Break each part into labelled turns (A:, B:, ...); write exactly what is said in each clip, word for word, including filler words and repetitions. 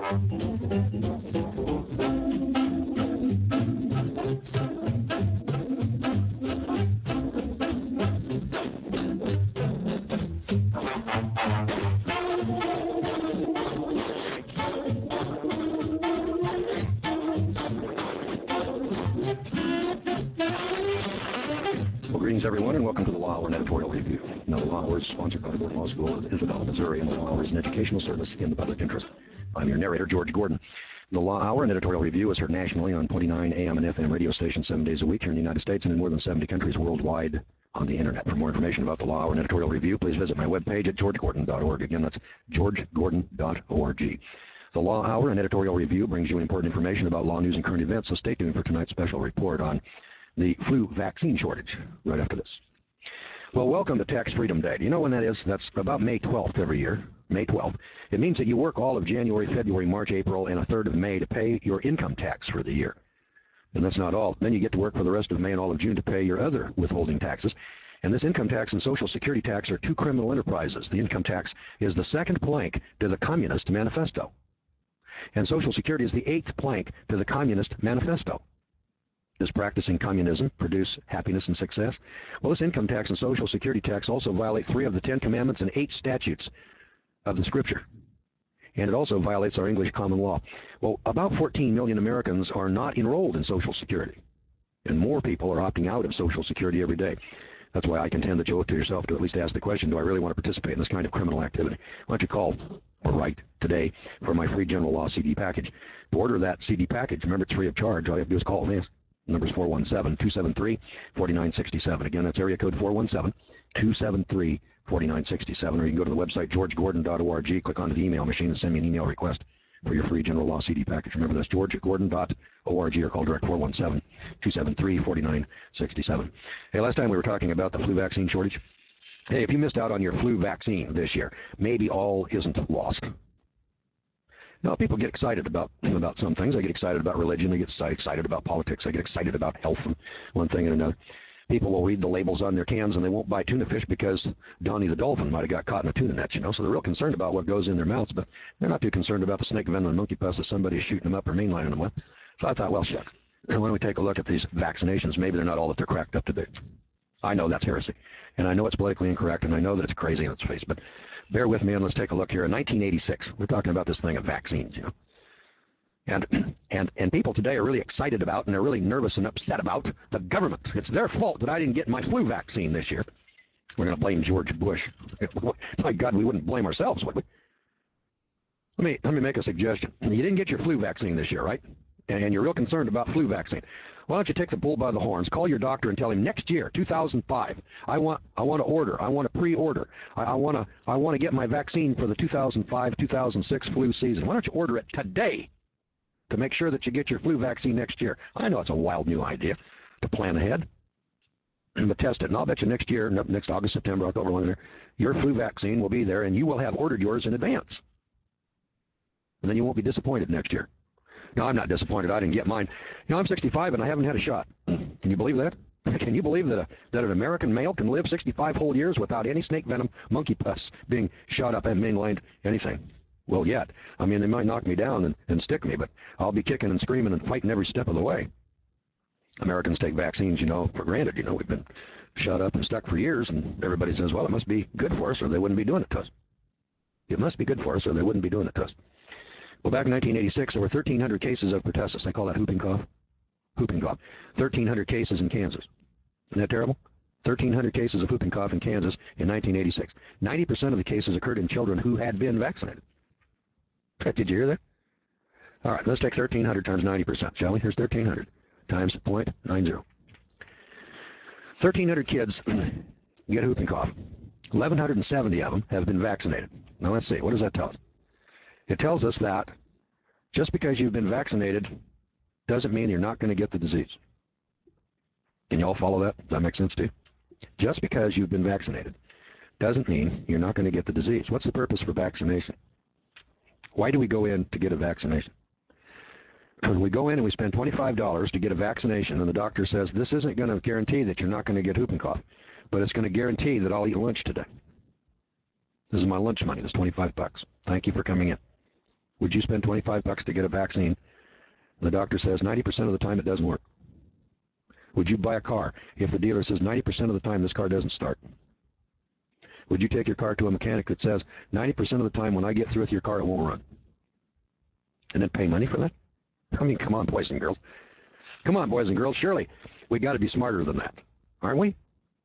A: Well, greetings, everyone, and welcome to the Law Hour and Editorial Review. Now, the Law Hour is sponsored by the Gordon Law School of Isabella, Missouri, and the Law Hour is an educational service in the public interest. I'm your narrator, George Gordon. The Law Hour and Editorial Review is heard nationally on twenty-nine A M and F M radio stations seven days a week here in the United States and in more than seventy countries worldwide on the Internet. For more information about the Law Hour and Editorial Review, please visit my webpage at george gordon dot org. Again, that's george gordon dot org. The Law Hour and Editorial Review brings you important information about law news and current events, so stay tuned for tonight's special report on the flu vaccine shortage right after this. Well, welcome to Tax Freedom Day. Do you know when that is? That's about May twelfth every year, May twelfth. It means that you work all of January, February, March, April, and a third of May to pay your income tax for the year. And that's not all. Then you get to work for the rest of May and all of June to pay your other withholding taxes. And this income tax and Social Security tax are two criminal enterprises. The income tax is the second plank to the Communist Manifesto. And Social Security is the eighth plank to the Communist Manifesto. Does practicing communism produce happiness and success? Well, this income tax and Social Security tax also violate three of the Ten Commandments and eight statutes of the Scripture. And it also violates our English common law. Well, about fourteen million Americans are not enrolled in Social Security. And more people are opting out of Social Security every day. That's why I contend that you owe it to yourself to at least ask the question, do I really want to participate in this kind of criminal activity? Why don't you call or write today for my free general law C D package? To order that C D package, remember it's free of charge. All you have to do is call and ask. Number is four one seven, two seven three, four nine six seven. Again, that's area code four one seven, two seven three, four nine six seven. Or you can go to the website george gordon dot org, click onto the email machine, and send me an email request for your free general law C D package. Remember, that's george gordon dot org or call direct four one seven, two seven three, four nine six seven. Hey, last time we were talking about the flu vaccine shortage. Hey, if you missed out on your flu vaccine this year, maybe all isn't lost. Now, people get excited about about some things. They get excited about religion. They get excited about politics. They get excited about health and one thing and another. People will read the labels on their cans and they won't buy tuna fish because Donnie the dolphin might have got caught in a tuna net, you know. So they're real concerned about what goes in their mouths, but they're not too concerned about the snake venom and monkey pus that somebody's shooting them up or mainlining them with. So I thought, well, shucks. And when we take a look at these vaccinations, maybe they're not all that they're cracked up to be. I know that's heresy, and I know it's politically incorrect, and I know that it's crazy on its face, but bear with me and let's take a look here. In nineteen eighty-six, we're talking about this thing of vaccines, you know. And, and, and people today are really excited about, and they're really nervous and upset about the government. It's their fault that I didn't get my flu vaccine this year. We're going to blame George Bush. My God, we wouldn't blame ourselves, would we? Let me, let me make a suggestion. You didn't get your flu vaccine this year, right? And you're real concerned about flu vaccine. Why don't you take the bull by the horns, call your doctor and tell him next year, two thousand five, I want I want to order, I want to pre-order, I, I want to I want to get my vaccine for the two thousand five two thousand six flu season. Why don't you order it today to make sure that you get your flu vaccine next year? I know it's a wild new idea to plan ahead, but test it. And I'll bet you next year, next August, September, October, there, your flu vaccine will be there and you will have ordered yours in advance. And then you won't be disappointed next year. No, I'm not disappointed. I didn't get mine. You know, I'm sixty-five and I haven't had a shot. Can you believe that? Can you believe that a, that an American male can live sixty-five whole years without any snake venom, monkey pus being shot up and mainlined, anything? Well, yet. I mean, they might knock me down and, and stick me, but I'll be kicking and screaming and fighting every step of the way. Americans take vaccines, you know, for granted. You know, we've been shot up and stuck for years, and everybody says, well, it must be good for us or they wouldn't be doing it to us. It must be good for us or they wouldn't be doing it to us. Well, back in nineteen eighty-six, there were thirteen hundred cases of pertussis. They call that whooping cough. Whooping cough. thirteen hundred cases in Kansas. Isn't that terrible? thirteen hundred cases of whooping cough in Kansas in nineteen eighty-six. ninety percent of the cases occurred in children who had been vaccinated. Did you hear that? All right, let's take thirteen hundred times ninety percent, shall we? Here's thirteen hundred times zero point nine zero. thirteen hundred kids get whooping cough. eleven seventy of them have been vaccinated. Now, let's see. What does that tell us? It tells us that just because you've been vaccinated doesn't mean you're not going to get the disease. Can you all follow that? Does that make sense to you? Just because you've been vaccinated doesn't mean you're not going to get the disease. What's the purpose for vaccination? Why do we go in to get a vaccination? We go in and we spend twenty-five dollars to get a vaccination, and the doctor says this isn't going to guarantee that you're not going to get whooping cough, but it's going to guarantee that I'll eat lunch today. This is my lunch money. This twenty-five bucks. Thank you for coming in. Would you spend twenty-five bucks to get a vaccine? The doctor says ninety percent of the time it doesn't work. Would you buy a car if the dealer says ninety percent of the time this car doesn't start? Would you take your car to a mechanic that says ninety percent of the time when I get through with your car it won't run? And then pay money for that? I mean, come on, boys and girls. Come on, boys and girls. Surely we got to be smarter than that, aren't we?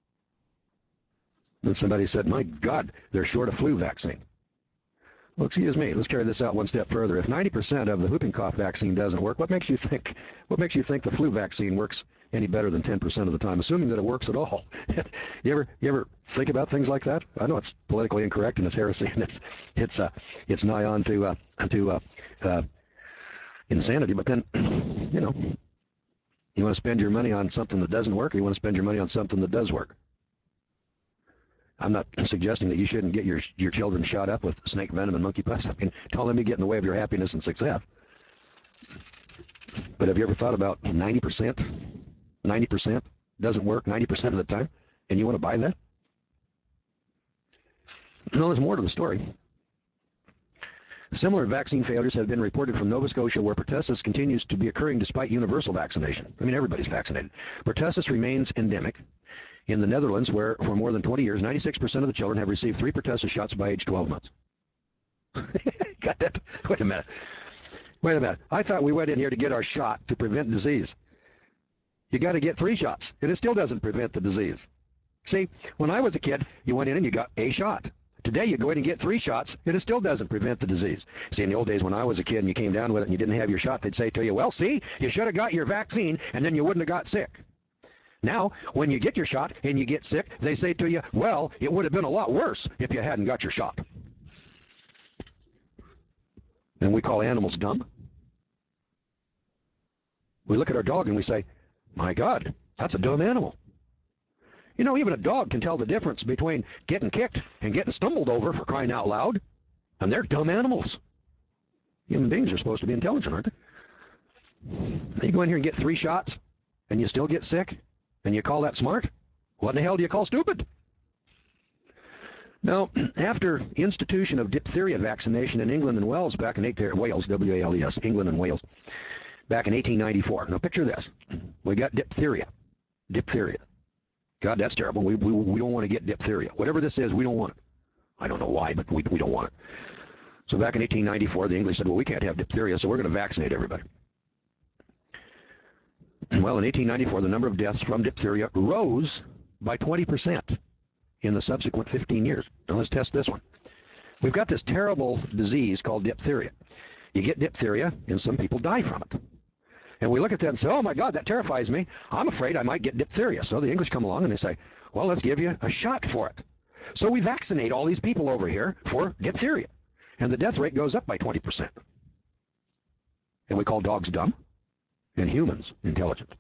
A: Then somebody said, my God, they're short a flu vaccine. Well, excuse me, let's carry this out one step further. If ninety percent of the whooping cough vaccine doesn't work, what makes you think what makes you think the flu vaccine works any better than ten percent of the time, assuming that it works at all? you ever you ever think about things like that? I know it's politically incorrect and it's heresy and it's it's uh it's nigh on to uh to uh, uh insanity, but then you know, you want to spend your money on something that doesn't work, or you want to spend your money on something that does work? I'm not suggesting that you shouldn't get your your children shot up with snake venom and monkey pus. I mean, don't let me get in the way of your happiness and success. But have you ever thought about ninety percent? ninety percent doesn't work ninety percent of the time, and you want to buy that? No, there's more to the story. Similar vaccine failures have been reported from Nova Scotia, where pertussis continues to be occurring despite universal vaccination. I mean, everybody's vaccinated. Pertussis remains endemic in the Netherlands, where for more than twenty years, ninety-six percent of the children have received three pertussis shots by age twelve months. Got that? Wait a minute. Wait a minute. I thought we went in here to get our shot to prevent disease. You got to get three shots, and it still doesn't prevent the disease. See, when I was a kid, you went in and you got a shot. Today, you go in and get three shots, and it still doesn't prevent the disease. See, in the old days when I was a kid and you came down with it and you didn't have your shot, they'd say to you, well, see, you should have got your vaccine, and then you wouldn't have got sick. Now, when you get your shot and you get sick, they say to you, well, it would have been a lot worse if you hadn't got your shot. And we call animals dumb. We look at our dog and we say, my God, that's a dumb animal. You know, even a dog can tell the difference between getting kicked and getting stumbled over, for crying out loud. And they're dumb animals. Human beings are supposed to be intelligent, aren't they? You go in here and get three shots, and you still get sick, and you call that smart? What in the hell do you call stupid? Now, after institution of diphtheria vaccination in England and Wales back in eight, Wales, W A L E S, England and Wales, back in eighteen ninety-four. Now, picture this. We got diphtheria. Diphtheria. God, that's terrible. We, we, we don't want to get diphtheria. Whatever this is, we don't want it. I don't know why, but we, we don't want it. So back in eighteen ninety-four, the English said, well, we can't have diphtheria, so we're going to vaccinate everybody. Well, in eighteen ninety-four, the number of deaths from diphtheria rose by twenty percent in the subsequent fifteen years. Now let's test this one. We've got this terrible disease called diphtheria. You get diphtheria, and some people die from it. And we look at that and say, oh, my God, that terrifies me. I'm afraid I might get diphtheria. So the English come along and they say, well, let's give you a shot for it. So we vaccinate all these people over here for diphtheria. And the death rate goes up by twenty percent. And we call dogs dumb and humans intelligent.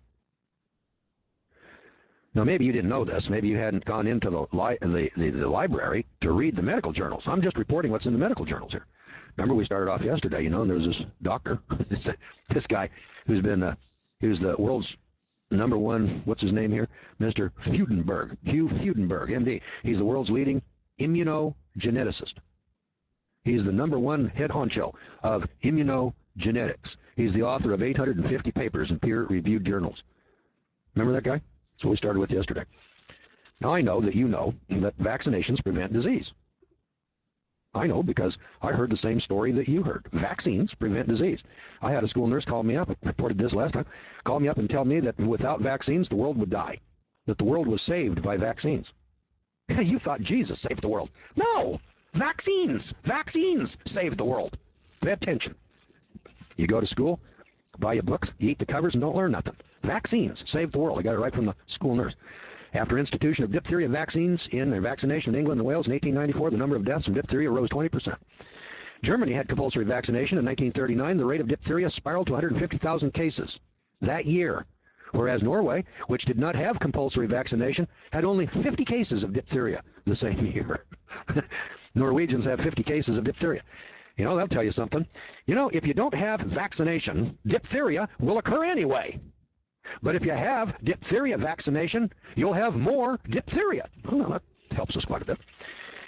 A: Now, maybe you didn't know this. Maybe you hadn't gone into the, li the, the, the library to read the medical journals. I'm just reporting what's in the medical journals here. Remember, we started off yesterday, you know, and there was this doctor, this guy who's been, uh, who's the world's number one, what's his name here? Mister Freudenberg, Hugh Freudenberg, M D. He's the world's leading immunogeneticist. He's the number one head honcho of immunogenetics. He's the author of eight hundred fifty papers in peer-reviewed journals. Remember that guy? That's what we started with yesterday. Now, I know that you know that vaccinations prevent disease. I know because I heard the same story that you heard. Vaccines prevent disease. I had a school nurse call me up, I reported this last time, call me up and tell me that without vaccines, the world would die, that the world was saved by vaccines. You thought Jesus saved the world. No! Vaccines! Vaccines saved the world. Pay attention. You go to school, buy your books, you eat the covers, and don't learn nothing. Vaccines saved the world. I got it right from the school nurse. After institution of diphtheria vaccines in their vaccination in England and Wales in eighteen ninety-four, the number of deaths from diphtheria rose twenty percent. Germany had compulsory vaccination in nineteen thirty-nine. The rate of diphtheria spiraled to one hundred fifty thousand cases that year, whereas Norway, which did not have compulsory vaccination, had only fifty cases of diphtheria the same year. Norwegians have fifty cases of diphtheria. You know, that'll tell you something. You know, if you don't have vaccination, diphtheria will occur anyway. But if you have diphtheria vaccination, you'll have more diphtheria. Well, that helps us quite a bit.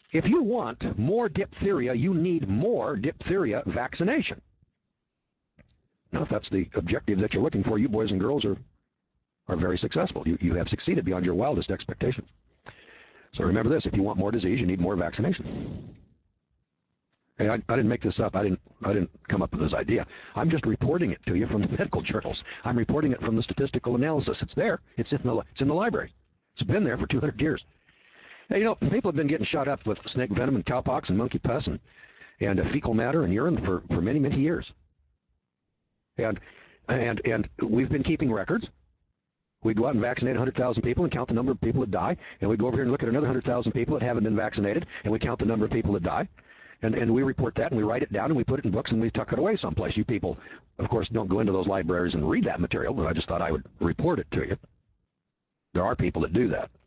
A: If you want more diphtheria, you need more diphtheria vaccination. Now, if that's the objective that you're looking for, you boys and girls are, are very successful. You, you have succeeded beyond your wildest expectations. So remember this, if you want more disease, you need more vaccination. Hey, I, I didn't make this up. I didn't, I didn't come up with this idea. I'm just reporting it to you from the medical journals. I'm reporting it from the statistical analysis. It's there. It's in the, it's in the library. It's been there for two hundred years. Hey, you know, people have been getting shot up with snake venom and cowpox and monkey pus and, and uh, fecal matter and urine for, for many, many years. And, and, and we've been keeping records. We go out and vaccinate one hundred thousand people and count the number of people that die. And we go over here and look at another one hundred thousand people that haven't been vaccinated, and we count the number of people that die. And, and we report that, and we write it down, and we put it in books, and we tuck it away someplace. You people, of course, don't go into those libraries and read that material, but I just thought I would report it to you. There are people that do that.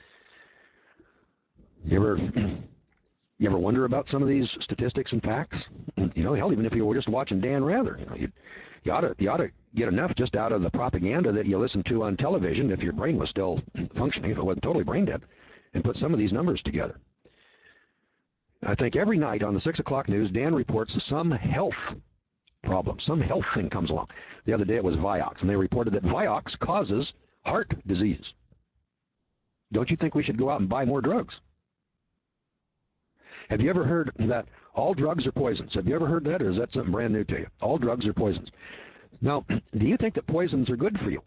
A: You ever, you ever wonder about some of these statistics and facts? You know, hell, even if you were just watching Dan Rather, you know, you, you ought to, you ought to get enough just out of the propaganda that you listen to on television, if your brain was still functioning, if it wasn't totally brain dead, and put some of these numbers together. I think every night on the six o'clock news, Dan reports some health problem, some health thing comes along. The other day it was Vioxx, and they reported that Vioxx causes heart disease. Don't you think we should go out and buy more drugs? Have you ever heard that all drugs are poisons? Have you ever heard that, or is that something brand new to you? All drugs are poisons. Now, do you think that poisons are good for you?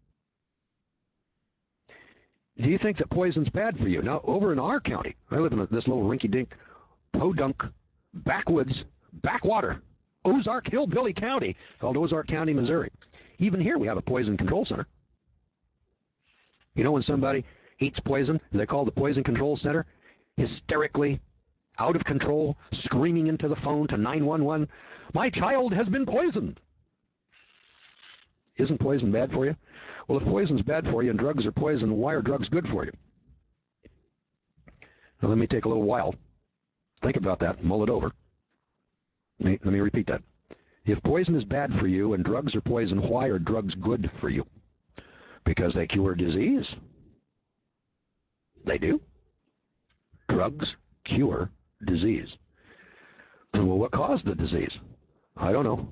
A: Do you think that poison's bad for you? Now, over in our county, I live in this little rinky-dink, podunk, backwoods, backwater, Ozark Hillbilly County, called Ozark County, Missouri. Even here we have a poison control center. You know when somebody eats poison, they call the poison control center hysterically, out of control, screaming into the phone to nine one one, my child has been poisoned. Isn't poison bad for you? Well, if poison's bad for you and drugs are poison, why are drugs good for you? Now, let me take a little while. Think about that, mull it over. Let me, let me repeat that. If poison is bad for you and drugs are poison, why are drugs good for you? Because they cure disease? They do. Drugs cure disease. Well, what caused the disease? I don't know.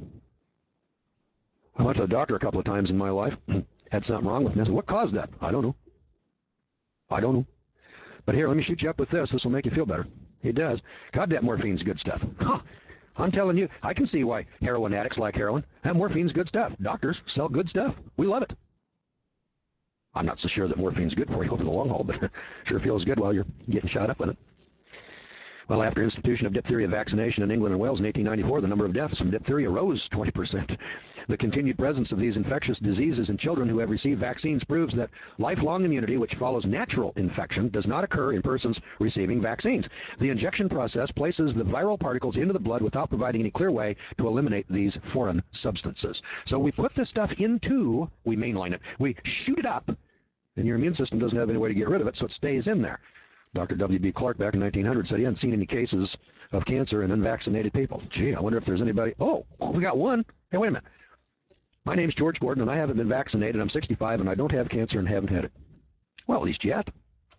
A: I went to the doctor a couple of times in my life, had something wrong with me. I said, what caused that? I don't know. I don't know. But here, let me shoot you up with this. This will make you feel better. It does. God, that morphine's good stuff. Huh. I'm telling you, I can see why heroin addicts like heroin. That morphine's good stuff. Doctors sell good stuff. We love it. I'm not so sure that morphine's good for you over the long haul, but sure feels good while you're getting shot up with it. Well, after institution of diphtheria vaccination in England and Wales in eighteen ninety-four, the number of deaths from diphtheria rose twenty percent. The continued presence of these infectious diseases in children who have received vaccines proves that lifelong immunity, which follows natural infection, does not occur in persons receiving vaccines. The injection process places the viral particles into the blood without providing any clear way to eliminate these foreign substances. So we put this stuff into, we mainline it, we shoot it up, and your immune system doesn't have any way to get rid of it, so it stays in there. Doctor W B Clark back in nineteen hundred said he hadn't seen any cases of cancer in unvaccinated people. Gee, I wonder if there's anybody. Oh, we got one. Hey, wait a minute. My name's George Gordon, and I haven't been vaccinated. I'm sixty-five, and I don't have cancer and haven't had it. Well, at least yet.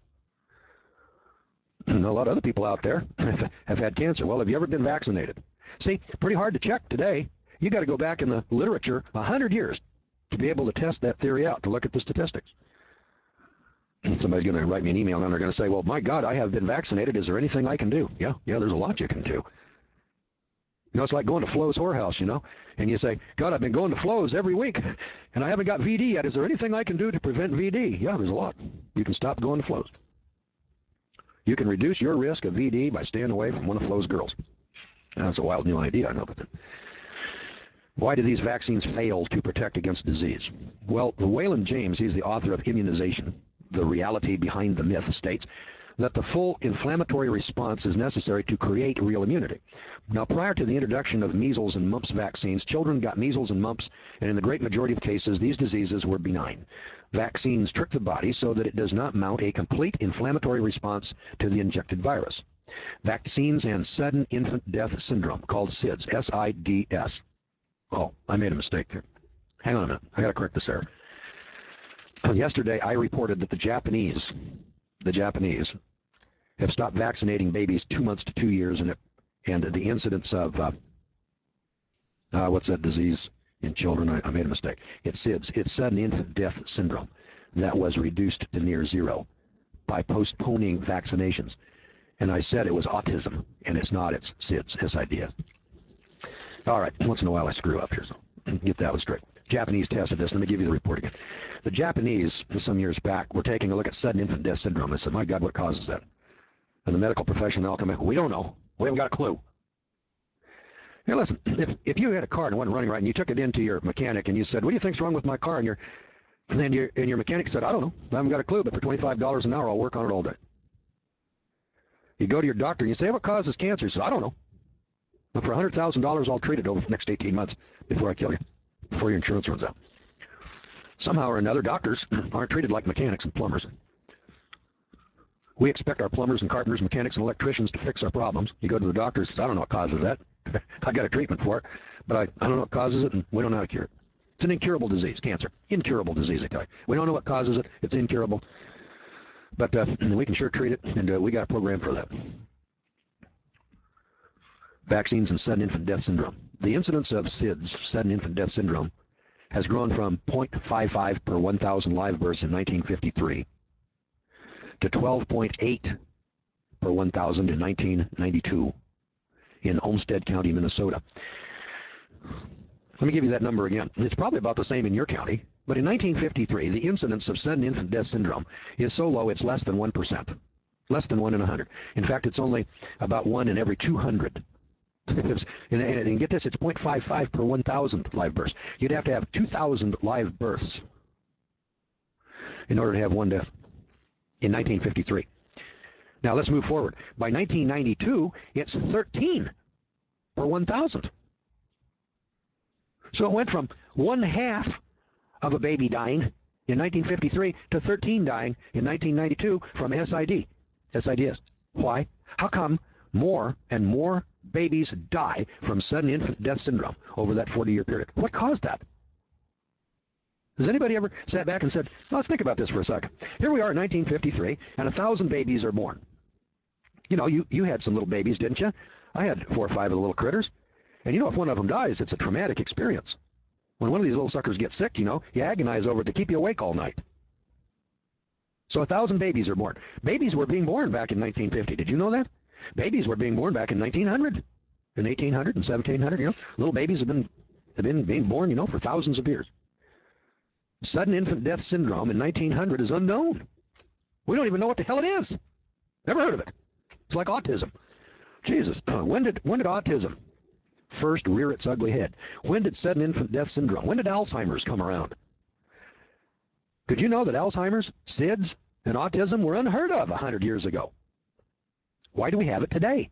A: A lot of other people out there have, have had cancer. Well, have you ever been vaccinated? See, pretty hard to check today. You got to go back in the literature a hundred years to be able to test that theory out, to look at the statistics. Somebody's going to write me an email and they're going to say, well, my God, I have been vaccinated. Is there anything I can do? Yeah, yeah, there's a lot you can do. You know, it's like going to Flo's whorehouse, you know, and you say, God, I've been going to Flo's every week and I haven't got V D yet. Is there anything I can do to prevent V D? Yeah, there's a lot. You can stop going to Flo's. You can reduce your risk of V D by staying away from one of Flo's girls. Now, that's a wild new idea, I know, but why do these vaccines fail to protect against disease? Well, Waylon James, he's the author of Immunization, The Reality Behind the Myth, states that the full inflammatory response is necessary to create real immunity. Now, prior to the introduction of measles and mumps vaccines, children got measles and mumps, and in the great majority of cases, these diseases were benign. Vaccines trick the body so that it does not mount a complete inflammatory response to the injected virus. Vaccines and sudden infant death syndrome, called SIDS, S I D S. Oh, I made a mistake there. Hang on a minute. I got to correct this error. Yesterday, I reported that the Japanese, the Japanese, have stopped vaccinating babies two months to two years, and it, and the incidence of uh, uh, what's that disease in children? I, I made a mistake. It's SIDS. It's sudden infant death syndrome. That was reduced to near zero by postponing vaccinations. And I said it was autism, and it's not. It's SIDS, S I D S. All right, once in a while I screw up here, so get that one straight. Japanese tested this. Let me give you the report again. The Japanese, some years back, were taking a look at sudden infant death syndrome. I said, my God, what causes that? And the medical professional all come in, we don't know. We haven't got a clue. Here, listen, if, if you had a car and it wasn't running right, and you took it into your mechanic, and you said, what do you think's wrong with my car? And your, and then your, and your mechanic said, I don't know. I haven't got a clue, but for twenty-five dollars an hour, I'll work on it all day. You go to your doctor, and you say, what causes cancer? He says, I don't know. But for one hundred thousand dollars, I'll treat it over the next eighteen months before I kill you, before your insurance runs out. Somehow or another, doctors aren't treated like mechanics and plumbers. We expect our plumbers and carpenters, mechanics, and electricians to fix our problems. You go to the doctor, says, I don't know what causes that. I got a treatment for it, but I, I don't know what causes it, and we don't know how to cure it. It's an incurable disease, cancer. Incurable disease, I tell you. We don't know what causes it. It's incurable. But uh, we can sure treat it, and uh, we got a program for that. Vaccines and sudden infant death syndrome. The incidence of SIDS, sudden infant death syndrome, has grown from zero point five five per one thousand live births in nineteen fifty-three to twelve point eight per one thousand in nineteen ninety-two in Olmsted County, Minnesota. Let me give you that number again. It's probably about the same in your county, but in nineteen fifty-three, the incidence of sudden infant death syndrome is so low it's less than one percent. Less than one in one hundred. In fact, it's only about one in every two hundred. and, and get this, it's zero point five five per one thousand live births. You'd have to have two thousand live births in order to have one death in nineteen fifty-three. Now let's move forward. By nineteen ninety-two, it's thirteen per one thousand. So it went from one half of a baby dying in nineteen fifty-three to thirteen dying in nineteen ninety-two from S I D. S I D S. Why? How come more and more babies die from sudden infant death syndrome over that forty-year period? What caused that? Has anybody ever sat back and said, well, let's think about this for a second. Here we are in nineteen fifty-three, and a thousand babies are born. You know, you, you had some little babies, didn't you? I had four or five of the little critters. And you know, if one of them dies, it's a traumatic experience. When one of these little suckers gets sick, you know, you agonize over it to keep you awake all night. So a thousand babies are born. Babies were being born back in nineteen fifty. Did you know that? Babies were being born back in nineteen hundred. In eighteen hundred and seventeen hundred, you know, little babies have been, have been being born, you know, for thousands of years. Sudden infant death syndrome in nineteen hundred is unknown. We don't even know what the hell it is. Never heard of it. It's like autism. Jesus, when did when did autism first rear its ugly head? When did sudden infant death syndrome? When did Alzheimer's come around? Did you know that Alzheimer's, SIDS, and autism were unheard of a hundred years ago? Why do we have it today?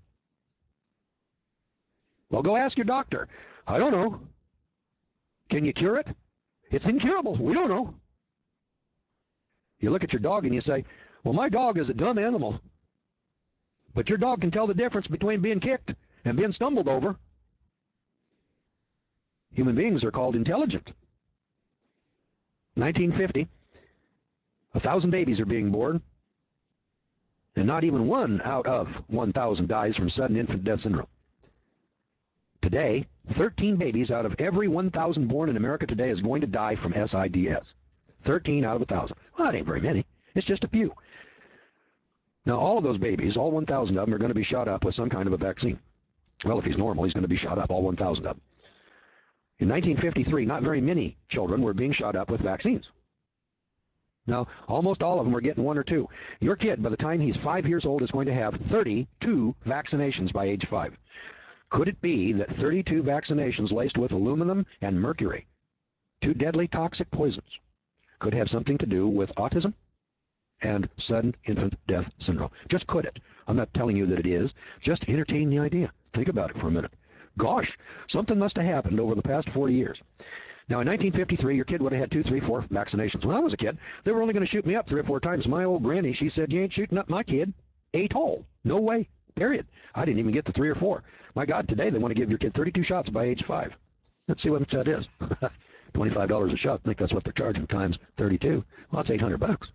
A: Well, go ask your doctor. I don't know. Can you cure it? It's incurable. We don't know. You look at your dog and you say, well, my dog is a dumb animal. But your dog can tell the difference between being kicked and being stumbled over. Human beings are called intelligent. nineteen fifty, a thousand babies are being born, and not even one out of one thousand dies from sudden infant death syndrome. Today, thirteen babies out of every one thousand born in America today is going to die from S I D S. thirteen out of one thousand. Well, that ain't very many. It's just a few. Now, all of those babies, all one thousand of them, are going to be shot up with some kind of a vaccine. Well, if he's normal, he's going to be shot up, all one thousand of them. In nineteen fifty-three, not very many children were being shot up with vaccines. Now, almost all of them are getting one or two. Your kid, by the time he's five years old, is going to have thirty-two vaccinations by age five. Could it be that thirty-two vaccinations laced with aluminum and mercury, two deadly toxic poisons, could have something to do with autism and sudden infant death syndrome? Just could it. I'm not telling you that it is. Just entertain the idea. Think about it for a minute. Gosh, something must have happened over the past forty years. Now, in nineteen fifty-three, your kid would have had two, three, four vaccinations. When I was a kid, they were only going to shoot me up three or four times. My old granny, she said, you ain't shooting up my kid. Atoll. No way. Period. I didn't even get the three or four. My God, today they want to give your kid thirty-two shots by age five. Let's see what that is. twenty-five dollars a shot. I think that's what they're charging times thirty-two. Well, that's eight hundred bucks.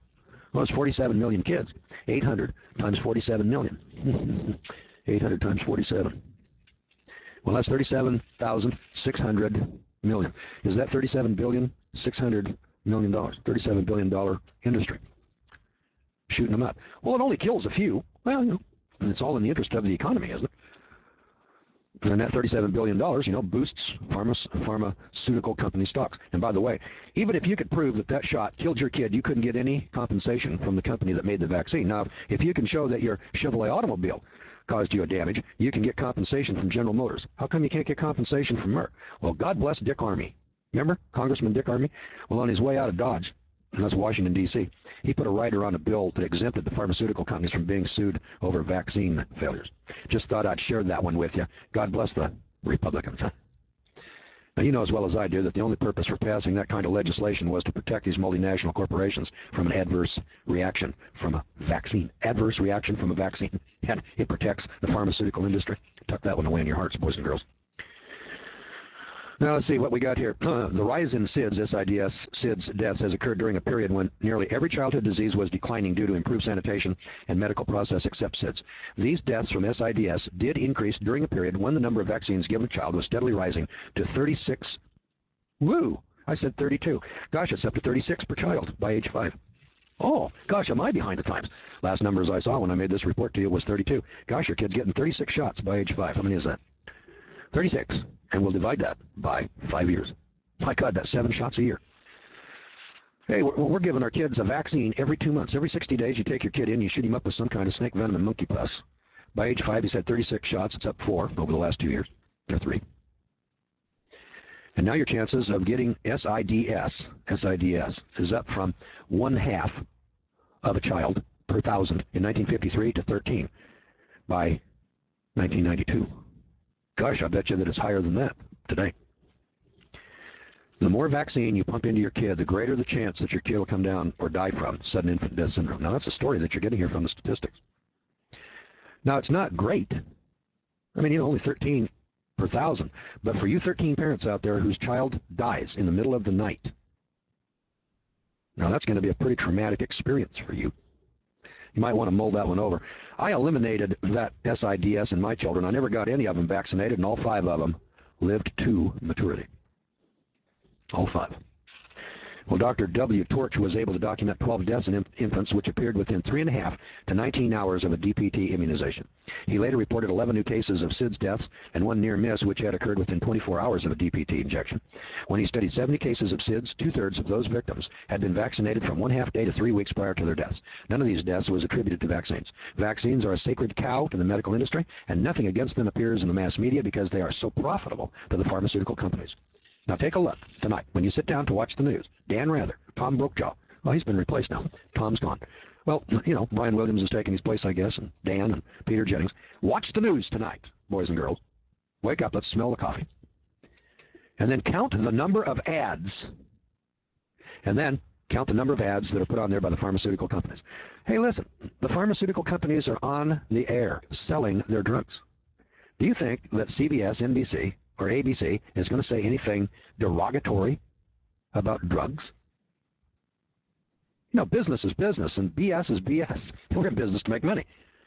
A: Well, it's forty-seven million kids. eight hundred times forty-seven million. eight hundred times forty-seven. Well, that's thirty-seven thousand six hundred million. Is that thirty-seven billion six hundred million dollars? thirty-seven billion dollar industry. Shooting them up. Well, it only kills a few. Well, you know, and it's all in the interest of the economy, isn't it? And that thirty-seven billion dollars, you know, boosts pharma, pharmaceutical company stocks. And by the way, even if you could prove that that shot killed your kid, you couldn't get any compensation from the company that made the vaccine. Now, if you can show that your Chevrolet automobile caused you a damage, you can get compensation from General Motors. How come you can't get compensation from Merck? Well, God bless Dick Armey. Remember Congressman Dick Armey? Well, on his way out of Dodge, and that's Washington, D C, he put a rider on a bill that exempted the pharmaceutical companies from being sued over vaccine failures. Just thought I'd share that one with you. God bless the Republicans. Now, you know as well as I do that the only purpose for passing that kind of legislation was to protect these multinational corporations from an adverse reaction from a vaccine. Adverse reaction from a vaccine. And it protects the pharmaceutical industry. Tuck that one away in your hearts, boys and girls. Now, let's see what we got here. Uh, the rise in SIDS, S I D S, SIDS deaths has occurred during a period when nearly every childhood disease was declining due to improved sanitation and medical process except SIDS. These deaths from S I D S did increase during a period when the number of vaccines given a child was steadily rising to thirty-six. Woo! I said thirty-two. Gosh, it's up to thirty-six per child by age five. Oh, gosh, am I behind the times? Last numbers I saw when I made this report to you was thirty-two. Gosh, your kid's getting thirty-six shots by age five. How many is that? thirty-six. And we'll divide that by five years. My God, that's seven shots a year. Hey, we're, we're giving our kids a vaccine every two months. Every sixty days, you take your kid in, you shoot him up with some kind of snake venom and monkey pus. By age five, he's had thirty-six shots. It's up four over the last two years, or three. And now your chances of getting S I D S, S I D S, is up from one half of a child per thousand in nineteen fifty-three to thirteen by nineteen ninety-two. Gosh, I bet you that it's higher than that today. The more vaccine you pump into your kid, the greater the chance that your kid will come down or die from sudden infant death syndrome. Now, that's a story that you're getting here from the statistics. Now, it's not great. I mean, you know, only thirteen per thousand. But for you thirteen parents out there whose child dies in the middle of the night, now that's going to be a pretty traumatic experience for you. You might want to mull that one over. I eliminated that S I D S in my children. I never got any of them vaccinated, and all five of them lived to maturity. All five. Well, Doctor W. Torch was able to document twelve deaths in inf infants which appeared within three and a half to nineteen hours of a D P T immunization. He later reported eleven new cases of SIDS deaths and one near miss which had occurred within twenty-four hours of a D P T injection. When he studied seventy cases of SIDS, two-thirds of those victims had been vaccinated from one half day to three weeks prior to their deaths. None of these deaths was attributed to vaccines. Vaccines are a sacred cow to the medical industry, and nothing against them appears in the mass media because they are so profitable to the pharmaceutical companies. Now take a look tonight when you sit down to watch the news. Dan Rather, Tom Brokaw. Well, he's been replaced now. Tom's gone. Well, you know, Brian Williams is taking his place, I guess, and Dan and Peter Jennings. Watch the news tonight, boys and girls. Wake up, let's smell the coffee. And then count the number of ads. And then count the number of ads that are put on there by the pharmaceutical companies. Hey, listen, the pharmaceutical companies are on the air selling their drugs. Do you think that C B S, N B C, or A B C is going to say anything derogatory about drugs? You know, business is business, and B S is B S. We're in business to make money.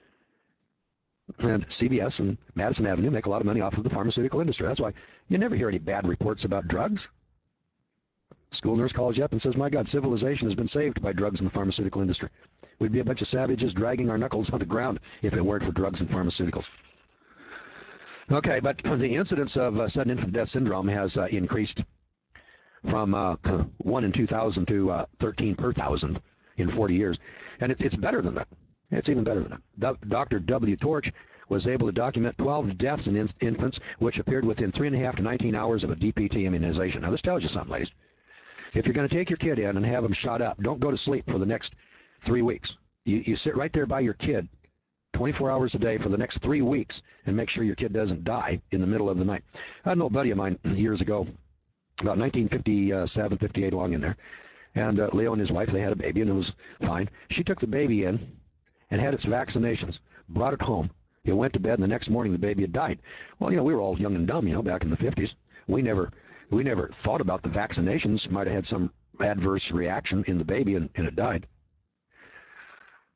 A: And C B S and Madison Avenue make a lot of money off of the pharmaceutical industry. That's why you never hear any bad reports about drugs. School nurse calls you up and says, my God, civilization has been saved by drugs in the pharmaceutical industry. We'd be a bunch of savages dragging our knuckles on the ground if it weren't for drugs and pharmaceuticals. Okay, but the incidence of uh, sudden infant death syndrome has uh, increased from uh, one in two thousand to uh, thirteen per thousand in forty years. And it, it's better than that. It's even better than that. Doctor W. Torch was able to document twelve deaths in in infants which appeared within three and a half to nineteen hours of a D P T immunization. Now, this tells you something, ladies. If you're going to take your kid in and have him shot up, don't go to sleep for the next three weeks. You, you sit right there by your kid twenty-four hours a day for the next three weeks and make sure your kid doesn't die in the middle of the night. I know a buddy of mine years ago, about nineteen fifty-seven, fifty-eight, along in there, and uh, Leo and his wife, they had a baby, and it was fine. She took the baby in and had its vaccinations, brought it home. It went to bed, and the next morning the baby had died. Well, you know, we were all young and dumb, you know, back in the fifties. We never, we never thought about the vaccinations. Might have had some adverse reaction in the baby, and, and it died.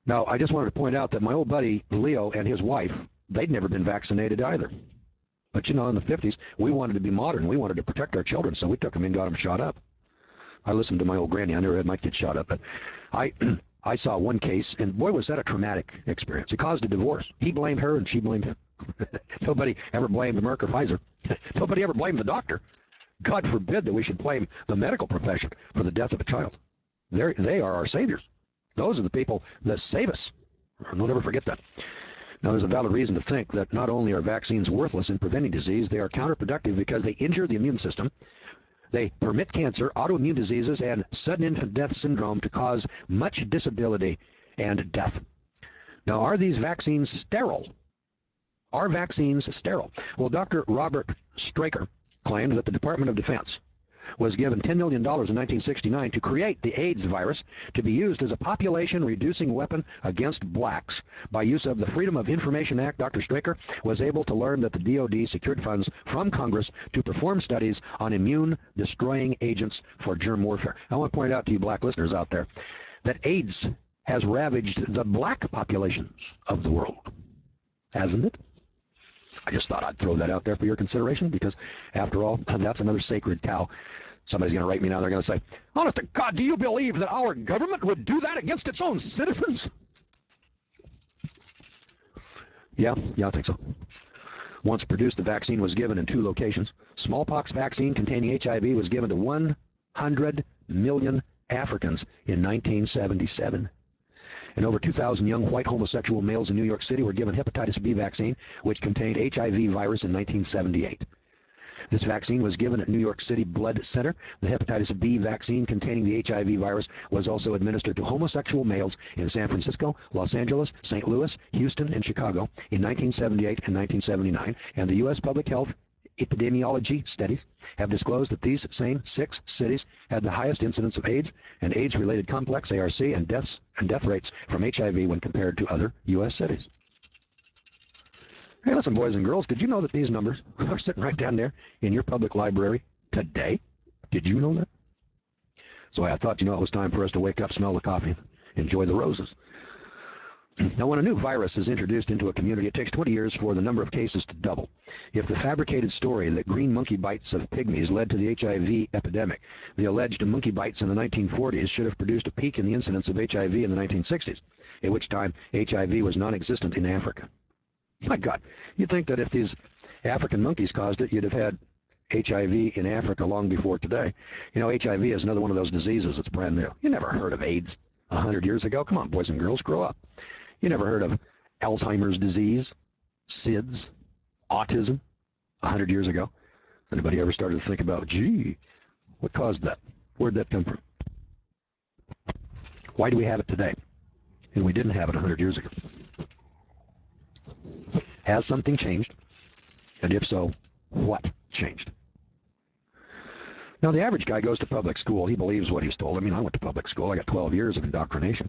A: Now, I just wanted to point out that my old buddy Leo and his wife, they'd never been vaccinated either. But, you know, in the fifties, we wanted to be modern. We wanted to protect our children, so we took them and got them shot up. I listened to my old granny. I never had my kids shot up, but I I saw one case, and boy, was that a traumatic experience. It caused a divorce. He blamed her, and she blamed him. Nobody ever blamed Merck or Pfizer. Nobody ever blamed the doctor. God forbid that we should blame the medical profession for the death of a child. They're, they are our saviors. Those are the people that save us. Don't ever forget that. Now, there's a valid reason to think that not only are vaccines worthless in preventing disease, they are counterproductive because they injure the immune system. They permit cancer, autoimmune diseases, and sudden infant death syndrome to cause much disability and death. Now, are these vaccines sterile? Are vaccines sterile? Well, Doctor Robert Straker claimed that the Department of Defense was given ten million dollars in nineteen sixty-nine to create the AIDS virus to be used as a population-reducing weapon against blacks. By use of the Freedom of Information Act, Doctor Straker was able to learn that the D O D secured funds from Congress to perform studies on immune-destroying agents for germ warfare. I want to point out to you black listeners out there that AIDS has ravaged the black populations of the world, hasn't it? I just thought I'd throw that out there for your consideration because, after all, that's another sacred cow. Somebody's going to write me now. They're going to say, honest to God, do you believe that our government would do that against its own citizens? Yeah, yeah, I think so. Once produced, the vaccine was given in two locations. Smallpox vaccine containing H I V was given to one hundred million Africans in nineteen seventy-seven. And over two thousand young white homosexual males in New York City were given hepatitis B vaccine, which contained H I V virus in nineteen seventy-eight. This vaccine was given at New York City Blood Center. The hepatitis B vaccine containing the H I V virus was also administered to homosexual males in San Francisco, Los Angeles, Saint Louis, Houston, and Chicago in nineteen seventy-eight and nineteen seventy-nine. And the U S Public Health epidemiology studies have disclosed that these same six cities had the highest incidence of AIDS and AIDS-related complex, A R C, and deaths and death rates from H I V when compared to other U S cities. Hey, listen, boys and girls, did you know that these numbers are sitting right down there in your public library today? Did you know that? So I thought, you know, it was time for us to wake up, smell the coffee, enjoy the roses. Now, when a new virus is introduced into a community, it takes twenty years for the number of cases to double. If the fabricated story that green monkey bites of pygmies led to the H I V epidemic, the alleged monkey bites in the nineteen forties should have produced a peak in the incidence of H I V in the nineteen sixties, at which time H I V was non-existent in Africa. My God, you'd think that if these African monkeys caused it, you'd have had H I V in Africa long before today. You know, H I V is another one of those diseases that's brand new. You never heard of AIDS a hundred years ago. Come on, boys and girls, grow up. You never heard of Alzheimer's disease, S I D S, autism a hundred years ago. Anybody ever started to think about, gee, what caused that? Where'd that come from? Why do we have it today? And we didn't have it a hundred years ago. Has something changed? And if so, what changed? Now, the average guy goes to public school. He believes what he's told. I mean, I went to public school. I got twelve years of indoctrination.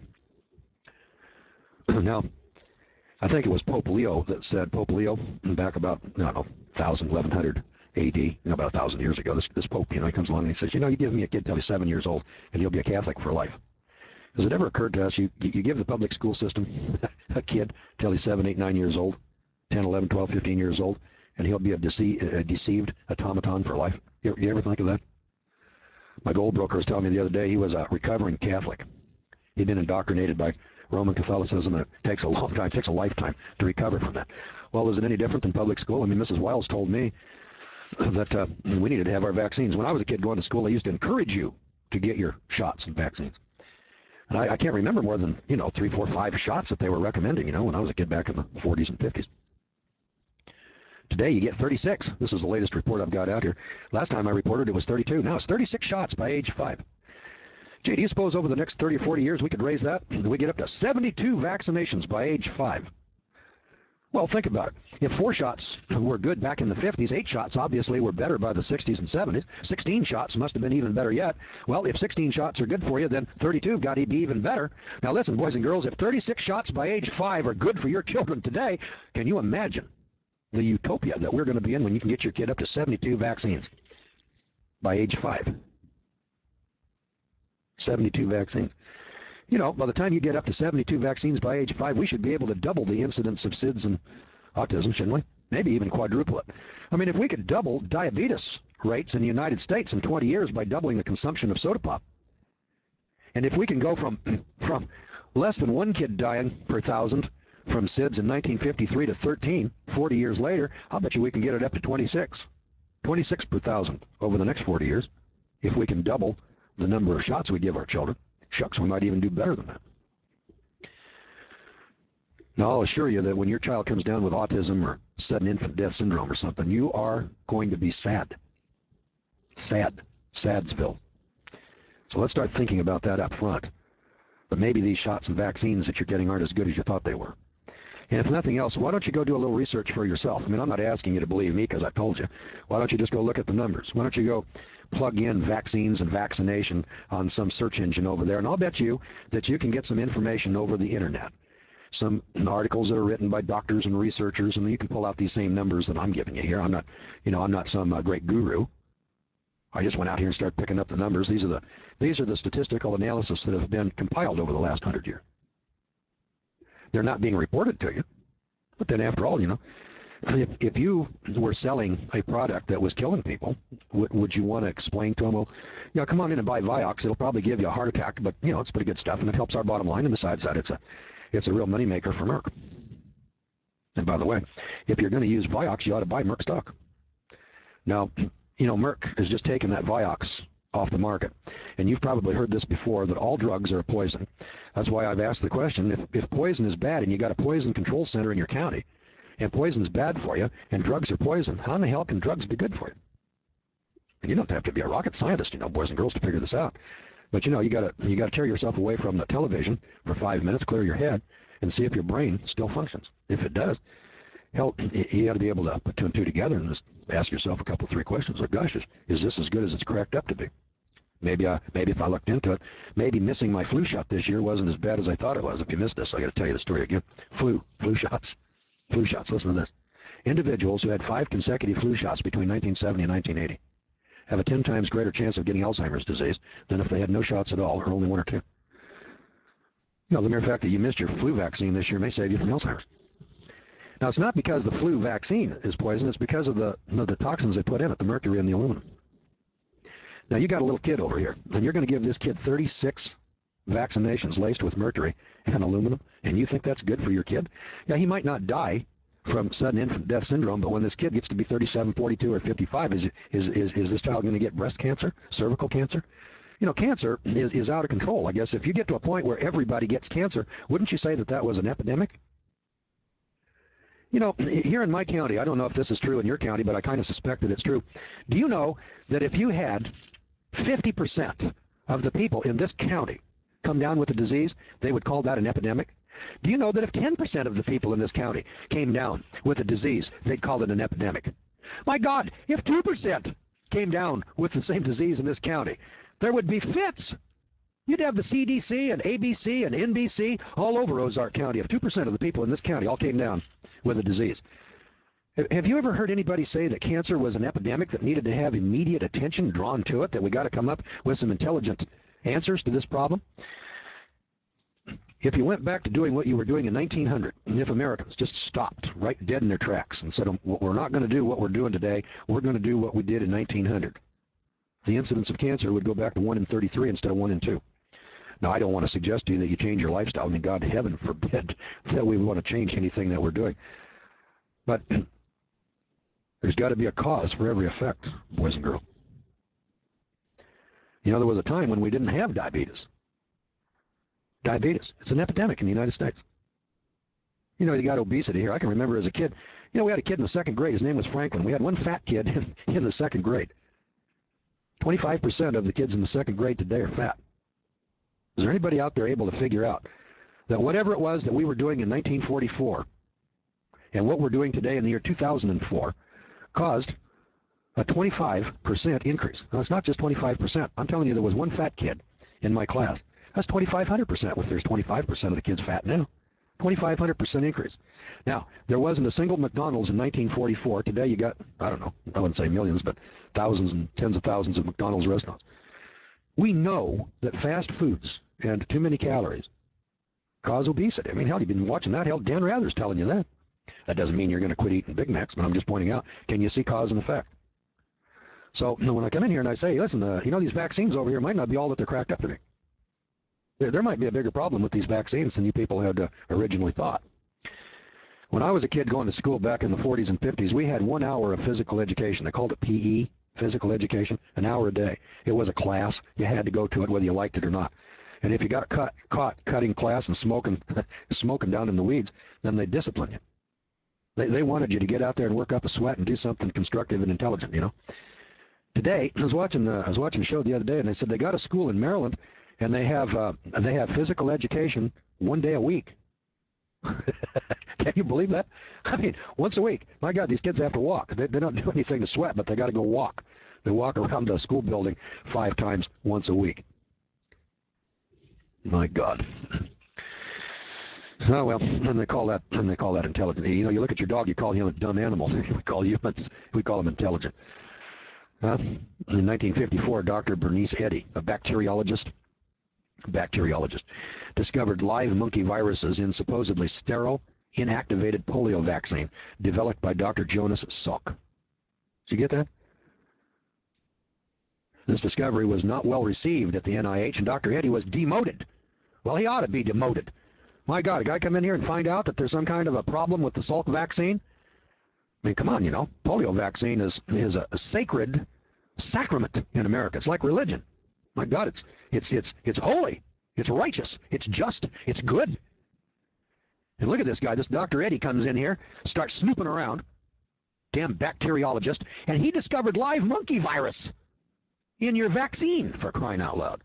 A: Now, I think it was Pope Leo that said, Pope Leo, back about, I don't know, thousand, eleven hundred A D, you know, about a thousand years ago, this, this Pope, you know, he comes along and he says, you know, you give me a kid till he's seven years old, and he'll be a Catholic for life. Has it ever occurred to us, you, you give the public school system a kid till he's seven, eight, nine years old, ten, eleven, twelve, fifteen years old, and he'll be a, dece a deceived automaton for life? You, you ever think of that? My gold broker was telling me the other day he was a recovering Catholic. He'd been indoctrinated by Roman Catholicism, and it takes a long time, it takes a lifetime to recover from that. Well, is it any different than public school? I mean, Missus Wiles told me that uh, we needed to have our vaccines. When I was a kid going to school, they used to encourage you to get your shots and vaccines. And I, I can't remember more than, you know, three, four, five shots that they were recommending, you know, when I was a kid back in the forties and fifties. Today, you get thirty-six. This is the latest report I've got out here. Last time I reported it was thirty-two. Now it's thirty-six shots by age five. Gee, do you suppose over the next thirty or forty years we could raise that? We get up to seventy-two vaccinations by age five. Well, think about it. If four shots were good back in the fifties, eight shots obviously were better by the sixties and seventies. sixteen shots must have been even better yet. Well, if sixteen shots are good for you, then thirty-two have got to be even better. Now listen, boys and girls, if thirty-six shots by age five are good for your children today, can you imagine the utopia that we're going to be in when you can get your kid up to seventy-two vaccines by age five? seventy-two vaccines. You know, by the time you get up to seventy-two vaccines by age five, we should be able to double the incidence of S I D S and autism, shouldn't we? Maybe even quadruple it. I mean, if we could double diabetes rates in the United States in twenty years by doubling the consumption of soda pop, and if we can go from from less than one kid dying per thousand from S I D S in nineteen fifty-three to thirteen, forty years later, I'll bet you we can get it up to twenty-six. twenty-six per thousand over the next forty years. If we can double the number of shots we give our children, shucks, we might even do better than that. Now, I'll assure you that when your child comes down with autism or sudden infant death syndrome or something, you are going to be sad. Sad. Sadsville. So let's start thinking about that up front. But maybe these shots and vaccines that you're getting aren't as good as you thought they were. And if nothing else, why don't you go do a little research for yourself? I mean, I'm not asking you to believe me because I told you. Why don't you just go look at the numbers? Why don't you go plug in vaccines and vaccination on some search engine over there? And I'll bet you that you can get some information over the internet. Some articles that are written by doctors and researchers, and you can pull out these same numbers that I'm giving you here. I'm not, you know, I'm not some uh, great guru. I just went out here and started picking up the numbers. These are the, these are the statistical analysis that have been compiled over the last hundred years. They're not being reported to you. But then after all, you know, if, if you were selling a product that was killing people, would, would you want to explain to them, well, yeah, come on in and buy Vioxx. It'll probably give you a heart attack, but, you know, it's pretty good stuff, and it helps our bottom line. And besides that, it's a, it's a real moneymaker for Merck. And by the way, if you're going to use Vioxx, you ought to buy Merck stock. Now, you know, Merck has just taken that Vioxx off the market. And you've probably heard this before, that all drugs are a poison. That's why I've asked the question, if, if poison is bad and you got a poison control center in your county, and poison is bad for you, and drugs are poison, how in the hell can drugs be good for you? And you don't have to be a rocket scientist, you know, boys and girls, to figure this out. But, you know, you got to you got to tear yourself away from the television for five minutes, clear your head, and see if your brain still functions. If it does, hell, you got to be able to put two and two together and just ask yourself a couple, three questions. Like, gosh, is, is this as good as it's cracked up to be? Maybe, I, maybe if I looked into it, maybe missing my flu shot this year wasn't as bad as I thought it was. If you missed this, I got to tell you the story again. Flu, flu shots, flu shots. Listen to this. Individuals who had five consecutive flu shots between nineteen seventy and nineteen eighty have a ten times greater chance of getting Alzheimer's disease than if they had no shots at all or only one or two. You know, the mere fact that you missed your flu vaccine this year may save you from Alzheimer's. Now, it's not because the flu vaccine is poison. It's because of the, the, the toxins they put in it, the mercury and the aluminum. Now, you got a little kid over here, and you're going to give this kid thirty-six vaccinations laced with mercury and aluminum, and you think that's good for your kid? Yeah, he might not die from sudden infant death syndrome, but when this kid gets to be thirty-seven, forty-two, or fifty-five, is, is, is, is this child going to get breast cancer, cervical cancer? You know, cancer is, is out of control. I guess if you get to a point where everybody gets cancer, wouldn't you say that that was an epidemic? You know, here in my county, I don't know if this is true in your county, but I kind of suspect that it's true. Do you know that if you had fifty percent of the people in this county come down with a disease, they would call that an epidemic? Do you know that if ten percent of the people in this county came down with a disease, they'd call it an epidemic? My God, if two percent came down with the same disease in this county, there would be fits. You'd have the C D C and A B C and N B C all over Ozark County if two percent of the people in this county all came down with a disease. Have you ever heard anybody say that cancer was an epidemic that needed to have immediate attention drawn to it, that we got to come up with some intelligent answers to this problem? If you went back to doing what you were doing in nineteen hundred, and if Americans just stopped right dead in their tracks and said, we're not going to do what we're doing today, we're going to do what we did in nineteen hundred, the incidence of cancer would go back to one in thirty-three instead of one in two. Now, I don't want to suggest to you that you change your lifestyle. I mean, God, heaven forbid that we want to change anything that we're doing. But there's got to be a cause for every effect, boys and girls. You know, there was a time when we didn't have diabetes. Diabetes. It's an epidemic in the United States. You know, you got obesity here. I can remember as a kid, you know, we had a kid in the second grade. His name was Franklin. We had one fat kid in, in the second grade. twenty-five percent of the kids in the second grade today are fat. Is there anybody out there able to figure out that whatever it was that we were doing in nineteen forty-four and what we're doing today in the year two thousand four caused a twenty-five percent increase? Now, it's not just twenty-five percent. I'm telling you, there was one fat kid in my class. That's twenty-five hundred percent if there's twenty-five percent of the kids fat now. twenty-five hundred percent increase. Now, there wasn't a single McDonald's in nineteen forty-four. Today you got, I don't know, I wouldn't say millions, but thousands and tens of thousands of McDonald's restaurants. We know that fast foods and too many calories cause obesity. I mean, hell, you've been watching that. Hell, Dan Rather's telling you that. That doesn't mean you're going to quit eating Big Macs, but I'm just pointing out, can you see cause and effect? So when I come in here and I say, listen, uh, you know, these vaccines over here might not be all that they're cracked up to be. There, there might be a bigger problem with these vaccines than you people had uh, originally thought. When I was a kid going to school back in the forties and fifties, we had one hour of physical education. They called it P E, physical education, an hour a day. It was a class. You had to go to it whether you liked it or not. And if you got cut, caught cutting class and smoking, smoking down in the weeds, then they disciplined you. They, they wanted you to get out there and work up a sweat and do something constructive and intelligent, you know. Today, I was watching the, I was watching a show the other day, and they said they got a school in Maryland, and they have uh, they have physical education one day a week. Can you believe that? I mean, once a week. My God, these kids have to walk. They, they don't do anything to sweat, but they got to go walk. They walk around the school building five times once a week. My God. Oh well, and they call that and they call that intelligent. You know, you look at your dog, you call him a dumb animal. We call humans, we call him intelligent. Uh, in nineteen fifty-four, Doctor Bernice Eddy, a bacteriologist, bacteriologist, discovered live monkey viruses in supposedly sterile, inactivated polio vaccine developed by Doctor Jonas Salk. Did you get that? This discovery was not well received at the N I H, and Doctor Eddy was demoted. Well, he ought to be demoted. My God, a guy come in here and find out that there's some kind of a problem with the Salk vaccine? I mean, come on, you know, polio vaccine is is a, a sacred sacrament in America. It's like religion. My God, it's it's it's it's holy, it's righteous, it's just, it's good. And look at this guy, this Doctor Eddy comes in here, starts snooping around, damn bacteriologist, and he discovered live monkey virus in your vaccine, for crying out loud.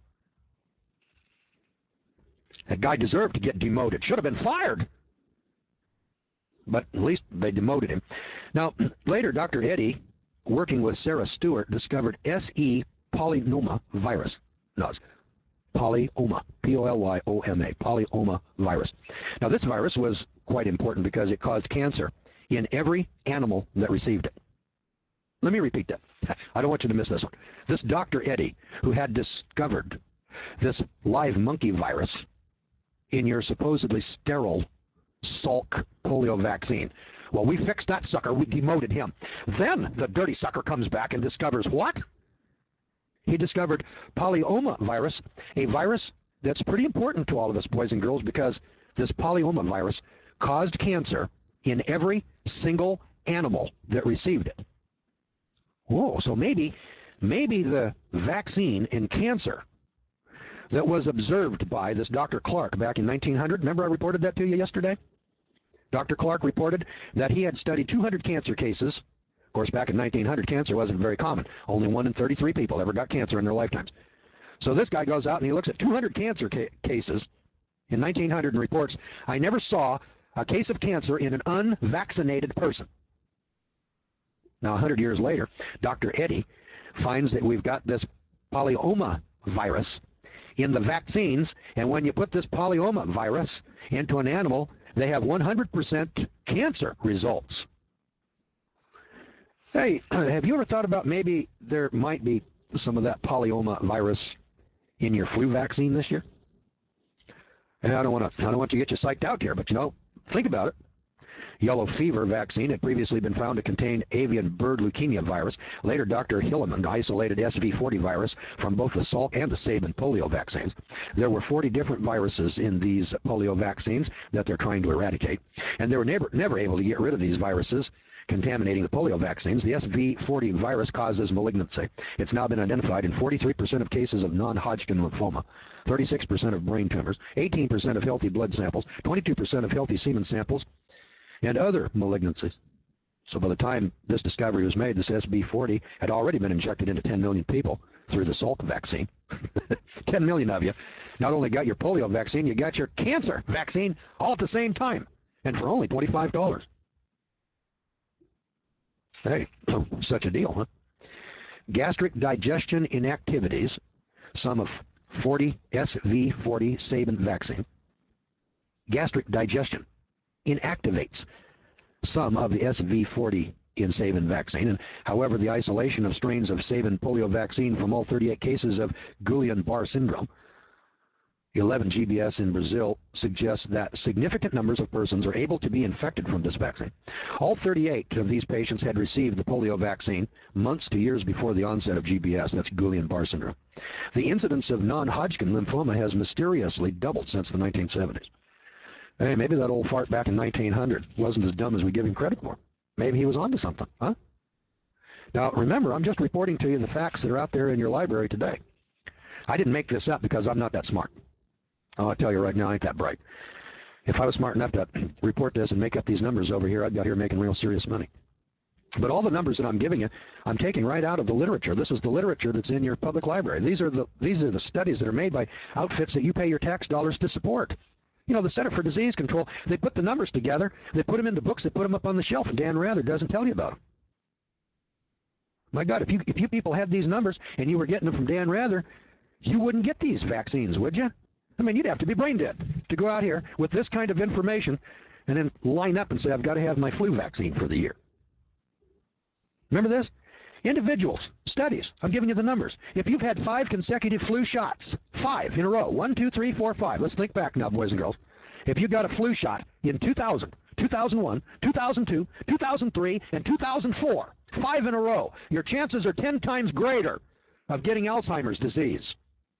A: That guy deserved to get demoted. Should have been fired. But at least they demoted him. Now, later, Doctor Eddy, working with Sarah Stewart, discovered S E polynoma virus. No, it's polyoma, P O L Y O M A, polyoma virus. Now, this virus was quite important because it caused cancer in every animal that received it. Let me repeat that. I don't want you to miss this one. This Doctor Eddy, who had discovered this live monkey virus in your supposedly sterile Salk polio vaccine. Well, we fixed that sucker. We demoted him. Then the dirty sucker comes back and discovers what? He discovered polyoma virus, a virus that's pretty important to all of us boys and girls because this polyoma virus caused cancer in every single animal that received it. Whoa, so maybe, maybe the vaccine in cancer that was observed by this Doctor Clark back in nineteen hundred. Remember I reported that to you yesterday? Doctor Clark reported that he had studied two hundred cancer cases. Of course, back in nineteen hundred, cancer wasn't very common. Only one in thirty-three people ever got cancer in their lifetimes. So this guy goes out and he looks at two hundred cancer ca cases in nineteen hundred and reports, I never saw a case of cancer in an unvaccinated person. Now, one hundred years later, Doctor Eddy finds that we've got this polyoma virus in the vaccines, and when you put this polyoma virus into an animal, they have one hundred percent cancer results. Hey, have you ever thought about maybe there might be some of that polyoma virus in your flu vaccine this year? And I don't want to I don't want to get you psyched out here, but you know, think about it. Yellow fever vaccine had previously been found to contain avian bird leukemia virus. Later, Doctor Hilleman isolated S V forty virus from both the Salk and the Sabin polio vaccines. There were forty different viruses in these polio vaccines that they're trying to eradicate, and they were never, never able to get rid of these viruses contaminating the polio vaccines. The S V forty virus causes malignancy. It's now been identified in forty-three percent of cases of non-Hodgkin lymphoma, thirty-six percent of brain tumors, eighteen percent of healthy blood samples, twenty-two percent of healthy semen samples, and other malignancies. So by the time this discovery was made, this S V forty had already been injected into ten million people through the Salk vaccine. ten million of you not only got your polio vaccine, you got your cancer vaccine all at the same time, and for only twenty-five dollars. Hey, such a deal, huh? Gastric digestion inactivities, some of forty S V forty Sabin vaccine. Gastric digestion inactivates some of the S V forty in Sabin vaccine. And however, the isolation of strains of Sabin polio vaccine from all thirty-eight cases of Guillain-Barré syndrome, eleven G B S in Brazil, suggests that significant numbers of persons are able to be infected from this vaccine. All thirty-eight of these patients had received the polio vaccine months to years before the onset of G B S, that's Guillain-Barré syndrome. The incidence of non-Hodgkin lymphoma has mysteriously doubled since the nineteen seventies. Hey, maybe that old fart back in nineteen hundred wasn't as dumb as we give him credit for. Maybe he was onto something, huh? Now, remember, I'm just reporting to you the facts that are out there in your library today. I didn't make this up because I'm not that smart. I'll tell you right now, I ain't that bright. If I was smart enough to report this and make up these numbers over here, I'd be out here making real serious money. But all the numbers that I'm giving you, I'm taking right out of the literature. This is the literature that's in your public library. These are the these are the studies that are made by outfits that you pay your tax dollars to support. You know, the Center for Disease Control, they put the numbers together, they put them into books, they put them up on the shelf, and Dan Rather doesn't tell you about them. My God, if you if you people had these numbers and you were getting them from Dan Rather, you wouldn't get these vaccines, would you? I mean, you'd have to be brain dead to go out here with this kind of information and then line up and say, I've got to have my flu vaccine for the year. Remember this? Individuals, studies, I'm giving you the numbers. If you've had five consecutive flu shots, five in a row, one, two, three, four, five. Let's think back now, boys and girls. If you got a flu shot in two thousand, two thousand one, two thousand two, two thousand three, and two thousand four, five in a row, your chances are ten times greater of getting Alzheimer's disease.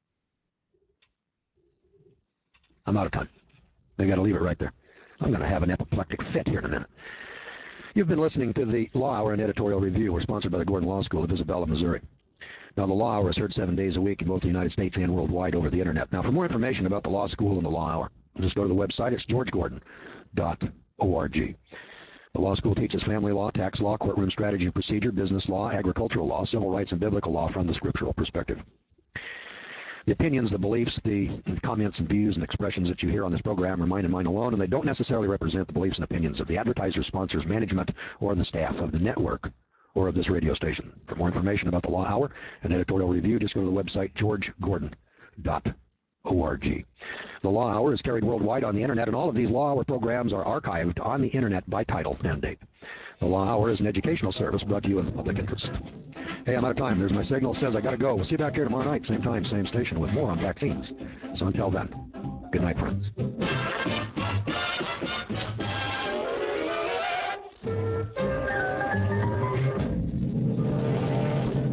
A: I'm out of time. They got to leave it right there. I'm going to have an apoplectic fit here in a minute. You've been listening to the Law Hour and Editorial Review. We're sponsored by the Gordon Law School of Isabella, Missouri. Now, the Law Hour is heard seven days a week in both the United States and worldwide over the Internet. Now, for more information about the Law School and the Law Hour, just go to the website. It's george gordon dot org. The Law School teaches family law, tax law, courtroom strategy and procedure, business law, agricultural law, civil rights, and biblical law from the scriptural perspective. The opinions, the beliefs, the comments and views and expressions that you hear on this program are mine and mine alone, and they don't necessarily represent the beliefs and opinions of the advertisers, sponsors, management, or the staff of the network or of this radio station. For more information about the Law Hour and Editorial Review, just go to the website george gordon dot org. The Law Hour is carried worldwide on the Internet, and all of these Law Hour programs are archived on the Internet by title and date. The Law Hour is an educational service brought to you in the public interest. Hey, I'm out of time. There's my signal. Says I got to go. We'll see you back here tomorrow night, same time, same station, with more on vaccines. So until then, good night, friends.